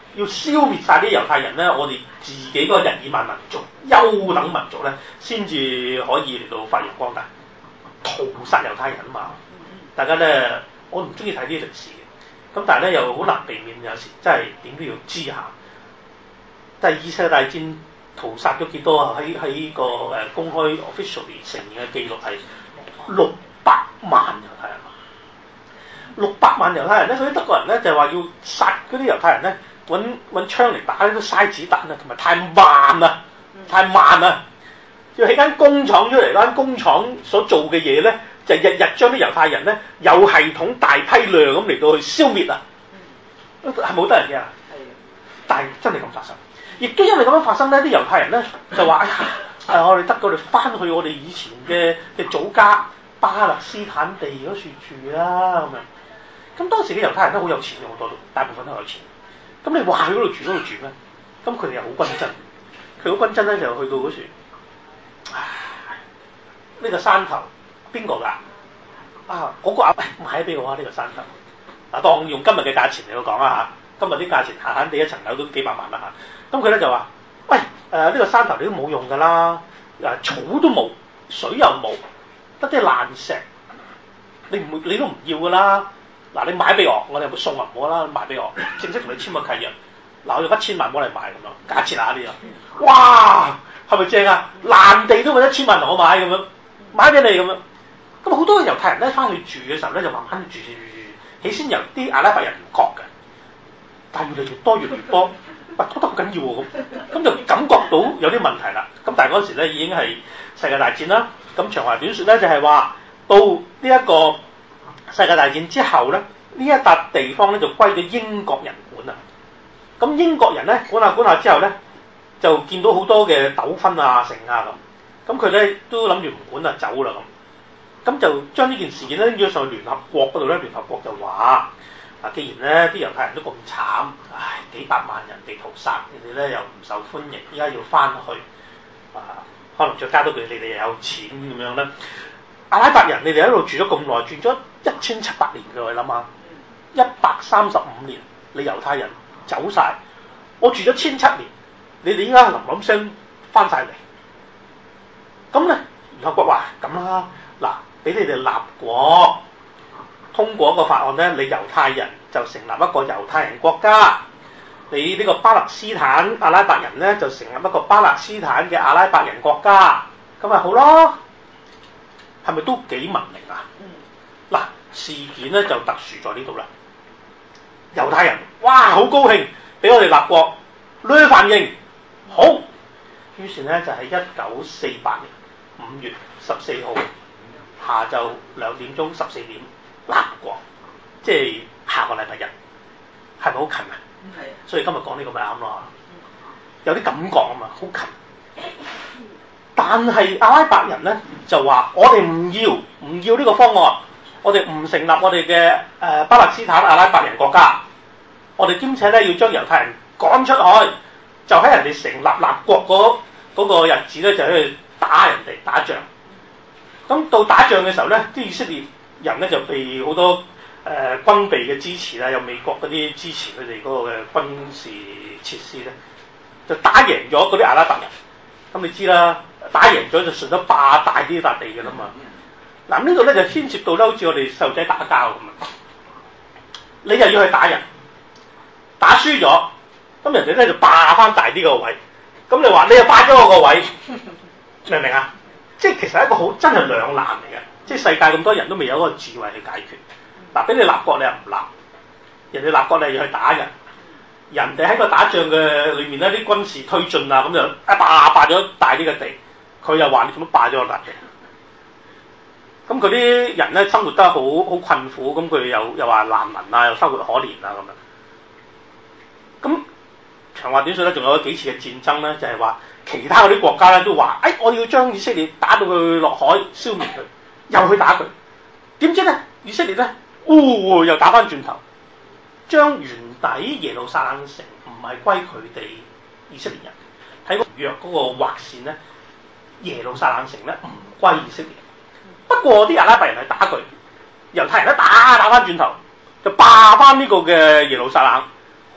要消滅晒啲猶太人咧，我哋自己嗰個日耳曼民族、優等民族咧，先至可以嚟到發揚光大。屠殺猶太人啊嘛，大家咧，我唔中意睇啲歷史嘅，咁但係咧又好難避免，有時真係點都要知下。第二次世界大戰屠殺咗幾多啊？喺個公開 officially 承認嘅記錄係600萬猶太人。600萬猶太人咧，嗰啲德國人咧就係話要殺嗰啲猶太人咧，揾槍嚟打都嘥子彈啊，同埋太慢啊，太慢啊！要起間工廠出嚟，間工廠所做嘅嘢咧，就日日將啲猶太人咧有系統大批量咁嚟到去消滅啊！係冇得人嘅，但係真係咁發生，亦都因為咁樣發生咧，啲猶太人咧就話：哎呀，我哋我哋翻去我哋以前嘅祖家巴勒斯坦地嗰處住啦咁樣。咁當時嘅猶太人都好有錢嘅，好多都大部分都有錢。咁你話去嗰度住咩？咁佢哋又好均真，佢好均真咧就去到嗰處。呢個山頭邊個㗎？啊，嗰個買俾我啊！呢個山頭，嗱當用今日嘅價錢嚟到講啊嚇，今日啲價錢閒閒地一層樓都幾百萬啦嚇。咁佢咧就話：喂，呢個山頭你都冇用㗎啦，草都冇，水又冇，得啲爛石，你都唔要㗎啦。嗱，你買俾我，我哋送唔好啦，買俾我，正式同你簽個契約。嗱，我用1000萬幫你買咁樣，假設下呢樣，哇，係咪正啊？爛地都揾1000萬同我買咁樣，買俾你咁樣。咁好多猶太人咧翻去住嘅時候咧，就慢慢住，起先由啲阿拉伯人唔覺嘅，但係越嚟越多，喂，多得好緊要喎咁就感覺到有啲問題啦。咁但係嗰時咧已經係世界大戰啦。咁長話短説咧，就係話到呢一個世界大戰之後咧，呢一笪地方咧就歸咗英國人管啊。咁英國人咧管下之後咧，就見到好多嘅糾紛啊、成啊咁，咁佢咧都諗住唔管啊走啦咁就將呢件事件咧拎咗上去聯合國嗰度咧，聯合國就話：啊，既然咧啲猶太人都咁慘，唉，幾百萬人被屠殺，你哋咧又唔受歡迎，依家要翻去，可能再加多句，你哋又有錢咁樣咧。阿拉伯人你哋喺度住咗咁耐，住咗1700年嘅，你諗下，135年，你猶太人走晒，我住咗1700年，你哋依家冧聲翻晒嚟，咁咧聯合國話咁啦，嗱，俾你哋立國通過一個法案咧，你猶太人就成立一個猶太人國家，你呢個巴勒斯坦阿拉伯人咧就成立一個巴勒斯坦嘅阿拉伯人國家，咁咪好咯？係咪都幾文明啊？嗱，事件咧就特殊在呢度啦。猶太人哇好高興，俾我哋立國，呢反應好，於是咧就係1948年5月14號下晝2點鐘14點立國，即係下個禮拜日，係咪好近啊？係。所以今日講呢個咪啱咯，有啲感覺啊嘛，好近。但係阿拉伯人咧就話：我哋唔要呢個方案，我哋唔成立我哋嘅巴勒斯坦阿拉伯人國家，我哋兼且咧要將猶太人趕出去，就喺人哋成立立國嗰個日子咧，就去打人哋打仗。咁到打仗嘅時候咧，啲以色列人咧就被好多軍備嘅支持啦，有美國嗰啲支持佢哋嗰個嘅軍事設施咧，就打贏咗嗰啲阿拉伯人。咁你知啦，打贏咗就順咗霸大啲笪地嘅啦嘛。嗱呢度咧就牽涉到咧，好似我哋細路仔打交咁啊。你又要去打人，打輸咗，咁人哋咧就霸翻大啲個位。咁你話你又霸咗我個位，明唔明啊？即係其實係一個好真係兩難嚟嘅。即係世界咁多人都未有嗰個智慧去解決。嗱，俾你立國你又唔立，人哋立國你又要去打人。人哋喺個打仗嘅裏面咧，啲軍事推進啊，咁就霸咗大啲嘅地，佢又話你做乜霸咗我笪地？咁佢啲人咧生活得好困苦，咁佢又話難民啊，又生活可憐啊咁樣。咁長話短説咧，仲有幾次嘅戰爭咧，就係話其他嗰啲國家咧都話：我要將以色列打到佢落海，消滅佢，又去打佢。點知咧，以色列咧，又打翻轉頭。將原底耶路撒冷城唔係歸佢哋以色列人，睇個約嗰個劃線咧，耶路撒冷城咧唔歸以色列。不過啲阿拉伯人係打佢，猶太人一打翻轉頭，就霸翻呢個嘅耶路撒冷，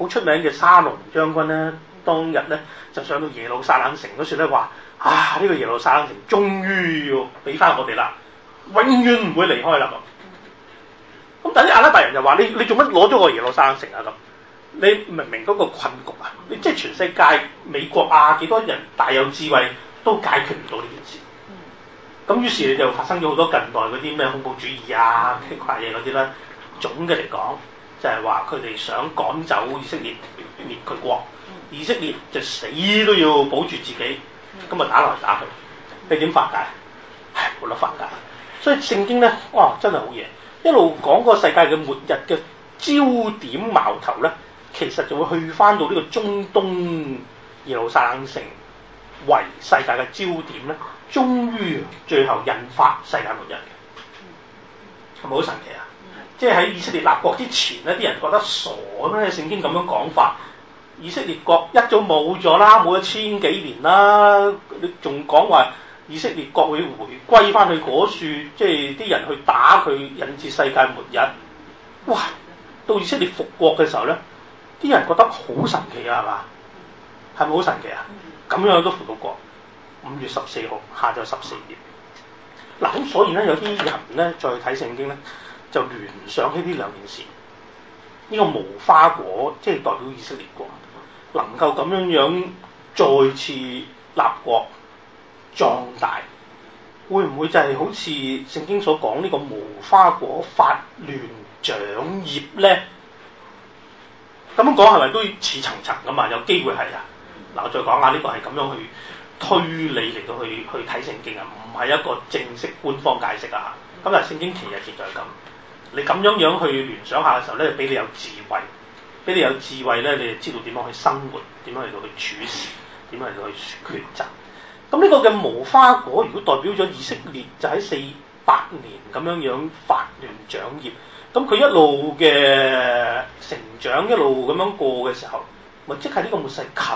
好出名嘅沙龍將軍咧，當日咧就上到耶路撒冷城嗰時咧話：啊，呢個耶路撒冷城終於要俾翻我哋啦，永遠唔會離開啦咁。咁但係啲亞拉伯人就話：你做乜攞咗個耶路撒冷城啊咁？你明唔明嗰個困局啊？你即係全世界美國啊幾多人大有智慧都解決唔到呢件事。咁於是就發生咗好多近代嗰啲咩恐怖主義啊、奇怪嘢嗰啲啦。總嘅嚟講就係話佢哋想趕走以色列滅佢國，以色列就死都要保住自己，咁啊打來打去，你點化解？唉，冇得化解。所以聖經咧，哇真係好嘢，一路講個世界嘅末日嘅焦點矛頭咧，其實就會去翻到呢個中東耶路撒冷城為世界嘅焦點咧，終於最後引發世界末日嘅，係咪好神奇啊？即係喺以色列立國之前咧，啲人覺得傻咩？聖經咁樣講法，以色列國一早冇咗啦，冇咗千幾年啦，你仲講話以色列國會回歸翻去嗰處，即係啲人去打佢，引致世界末日。哇！到以色列復國嘅時候咧，啲人覺得好神奇啊，係嘛？係咪好神奇啊？咁樣都復到國。5月14號下晝14點。嗱咁所以咧，有啲人咧再睇聖經咧，就聯想起呢兩件事。呢個無花果即係代表以色列國能夠咁樣再次立國壯大，會唔會就係好似聖經所講呢個無花果發亂長葉咧？咁樣講係咪都似層層㗎嘛？有機會係啊。嗱，我再講下呢個係咁樣去推理嚟到去睇聖經啊，唔係一個正式官方解釋啊。咁但係聖經其實就係咁，你咁樣去聯想下嘅時候咧，俾你有智慧，俾你有智慧咧，你就知道點樣去生活，點樣嚟到去處事，點樣嚟到去抉擇。咁呢個嘅無花果，如果代表咗以色列就喺400年咁樣發亂長葉，咁佢一路嘅成長，一路咁樣過嘅時候，咪即係呢個末世近。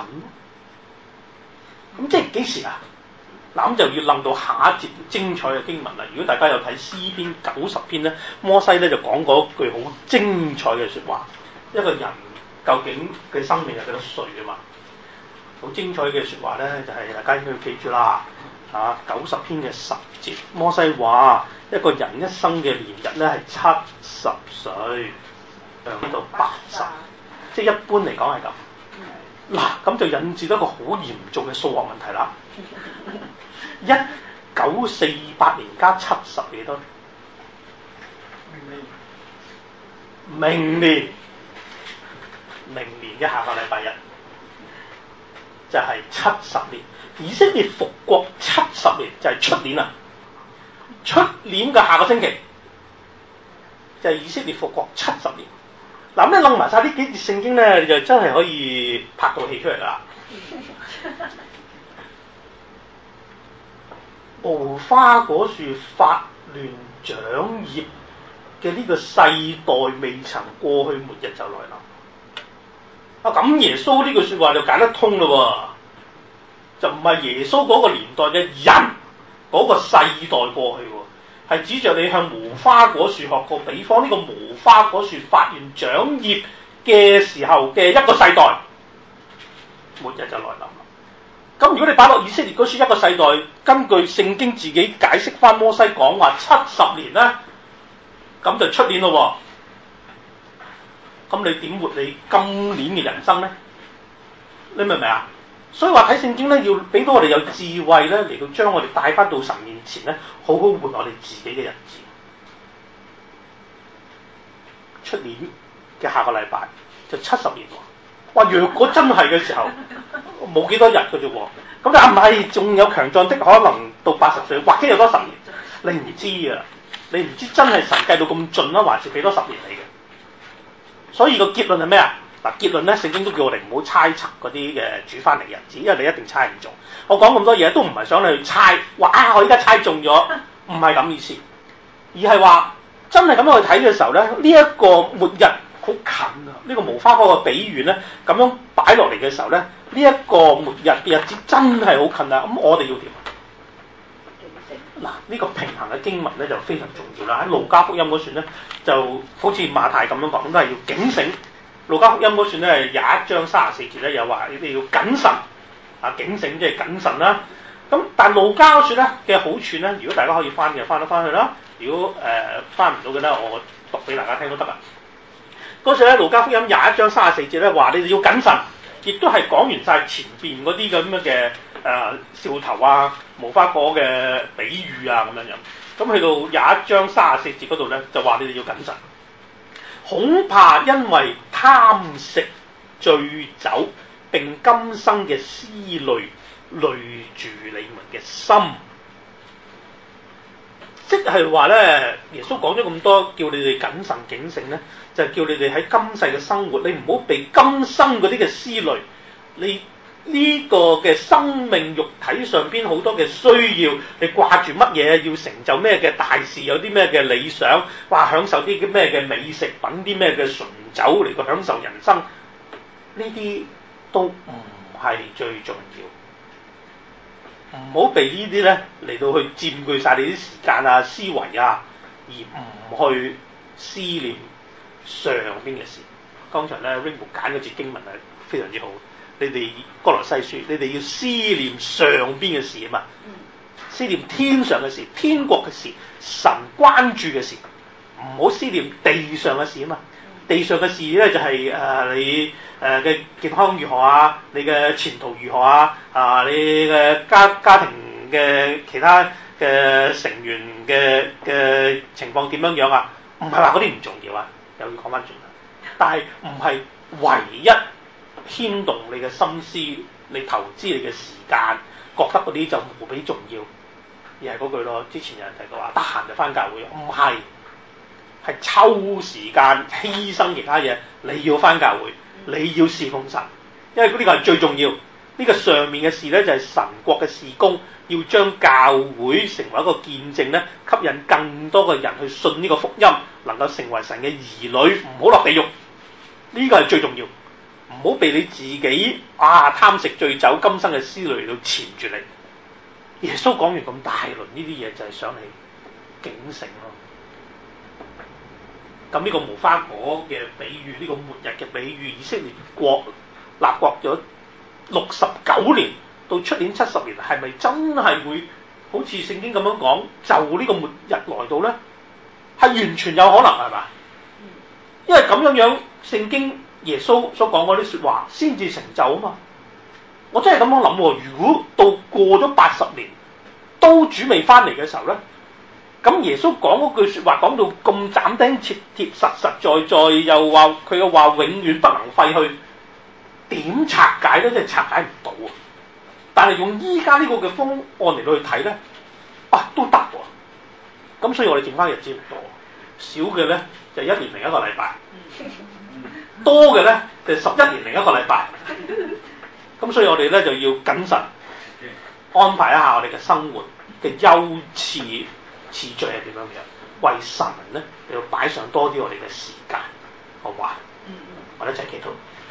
咁即係幾時啊？嗱，咁就要諗到下一節精彩嘅經文啦。如果大家有睇詩篇90篇咧，摩西咧就講過一句好精彩嘅説話。一個人究竟嘅生命係幾多歲啊嘛？好精彩嘅説話咧，就係大家應該要記住啦。90篇嘅10節，摩西話一個人一生嘅年日咧係70歲，長到80，即係一般嚟講係咁。嗱，咁就引致到一個好嚴重嘅數學問題啦。1948年加70幾多？明年嘅下個禮拜日就係70年。以色列復國70年就係出年啊！出年嘅下個星期就係以色列復國70年。嗱，咁你諗埋晒呢幾節聖經咧，你就真係可以拍套戲出嚟啦。無花果樹發亂長葉嘅呢個世代未曾過去，末日就來臨。咁耶穌呢句説話就解得通咯喎，就唔係耶穌嗰個年代嘅人嗰個世代過去喎。係指着你向無花果樹學個比方，呢個無花果樹發完長葉嘅時候嘅一個世代，末日就來臨啦。咁如果你擺落以色列嗰處一個世代，根據聖經自己解釋翻摩西講話70年咧，咁就出年咯喎。咁你點活你今年嘅人生咧？你明唔明啊？所以話睇聖經咧，要俾到我哋有智慧咧，嚟到將我哋帶翻到神面前咧，好好活我哋自己嘅日子。出年嘅下個禮拜就70年喎。哇！若果真係嘅時候，冇幾多日嘅啫喎。咁但係唔係仲有強壯的可能到80歲，或者有多10年？你唔知啊！你唔知真係神計到咁盡啦，還是俾多10年你嘅？所以個結論係咩啊？嗱，結論咧，聖經都叫我哋唔好猜測嗰啲嘅主翻嚟日子，因為你一定猜唔中。我講咁多嘢都唔係想你去猜，哇！我依家猜中咗，唔係咁意思，而係話真係咁樣去睇嘅時候咧，呢一個末日好近啊！呢個無花果嘅比喻咧，咁樣擺落嚟嘅時候咧，呢一個末日嘅日子真係好近啊！咁我哋要點？嗱，呢個平衡嘅經文咧就非常重要啦。喺路加福音嗰段咧，就好似馬太咁樣講，都係要警醒。 路加福音嗰段咧21章34節咧有話你哋要謹慎啊，警醒即係謹慎啦。咁但路加嗰段咧嘅好處咧，如果大家可以翻嘅翻得翻去啦，如果翻唔到嘅咧，我讀俾大家聽都得啊。嗰陣咧路加福音21章34節咧話你哋要謹慎，亦都係講完晒前邊嗰啲咁樣嘅兆頭啊、無花果嘅比喻啊咁樣樣。咁去到21章34節嗰度咧就話你哋要謹慎，恐怕因為貪食醉酒並今生嘅思慮累住你們嘅心。即係話咧，耶穌講咗咁多，叫你哋謹慎警醒咧，就係叫你哋喺今世嘅生活，你唔好被今生嗰啲嘅思慮，你呢個嘅生命肉體上邊好多嘅需要，你掛住乜嘢，要成就咩嘅大事，有啲咩嘅理想，話享受啲咩嘅美食品，啲咩嘅醇酒嚟到享受人生，呢啲都唔係最重要。唔好被呢啲咧嚟到去佔據晒你啲時間啊、思維啊，而唔去思念上邊嘅事。剛才咧 Rainbow 揀嗰節經文係非常之好，你哋歌羅西書，你哋要思念上邊嘅事啊嘛，思念天上嘅事、天國嘅事、神關注嘅事，唔好思念地上嘅事啊嘛。地上嘅事咧就係你嘅健康如何啊，你嘅前途如何啊，你嘅家庭嘅其他嘅成員嘅情況點樣樣啊？唔係話嗰啲唔重要啊，又要講翻轉頭，但係唔係唯一牽動你嘅心思，你投資你嘅時間，覺得嗰啲就無比重要，而係嗰句咯。之前有人提過話，得閒就翻教會，唔係。係抽時間犧牲其他嘢，你要返教會，你要侍奉神，因為呢個係最重要。呢個上面嘅事咧就係神國嘅事工，要將教會成為一個見證咧，吸引更多嘅人去信呢個福音，能夠成為神嘅兒女，唔好落地獄。呢個係最重要，唔好被你自己貪食醉酒今生嘅思慮嚟到纏住你。耶穌講完咁大輪呢啲嘢，就係想你警醒咯。咁呢個無花果嘅比喻，呢個末日嘅比喻，以色列國立國咗69年，到出年70年，係咪真係會好似聖經咁樣講，就呢個末日來到咧？係完全有可能係嘛？因為咁樣聖經耶穌所講嗰啲説話先至成就啊嘛。我真係咁樣諗喎，如果到過咗80年，都主未翻嚟嘅時候咧？咁耶穌講嗰句説話講到咁斬釘截鐵、實實在在，又話佢嘅話永遠不能廢去，點拆解咧？真係拆解唔到啊！但係用依家呢個嘅方案嚟到去睇咧，都得喎。咁所以我哋剩翻日子唔多，少嘅咧就1年零1個禮拜，多嘅咧就11年零1個禮拜。咁所以我哋咧就要謹慎安排一下我哋嘅生活嘅優次序係點樣樣，為神咧要擺上多啲我哋嘅時間，好唔好啊？我哋一齊祈禱。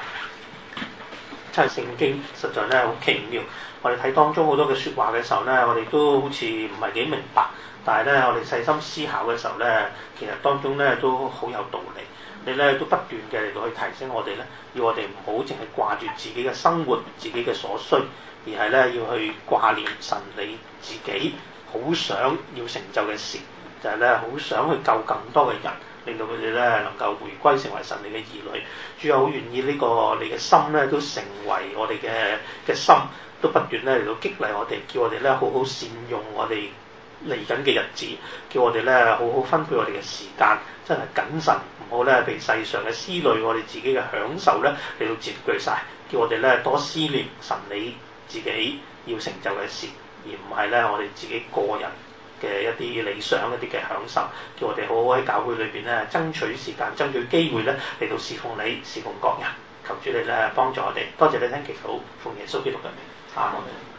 真係聖經實在咧好奇妙，我哋睇當中好多嘅説話嘅時候咧，我哋都好似唔係幾明白，但係咧我哋細心思考嘅時候咧，其實當中咧都好有道理。你咧都不斷嘅嚟到去提醒我哋咧，要我哋唔好淨係掛住自己嘅生活、自己嘅所需，而係咧要去掛念神你自己好想要成就嘅事，就係咧好想去救更多嘅人，令到佢哋咧能夠回歸成為神你嘅兒女。主又好願意呢個你嘅心咧都成為我哋嘅心，都不斷咧嚟到激勵我哋，叫我哋咧好好善用我哋嚟緊嘅日子，叫我哋咧好好分配我哋嘅時間，真係謹慎，唔好咧被世上嘅思慮、我哋自己嘅享受咧嚟到佔據晒，叫我哋咧多思念神你自己要成就嘅事，而唔係咧我哋自己個人嘅一啲理想、一啲嘅享受，叫我哋好好喺教會裏邊咧爭取時間、爭取機會咧嚟到侍奉你、侍奉各人。求主你咧幫助我哋，多謝你聽祈禱，奉耶穌基督嘅名，阿門。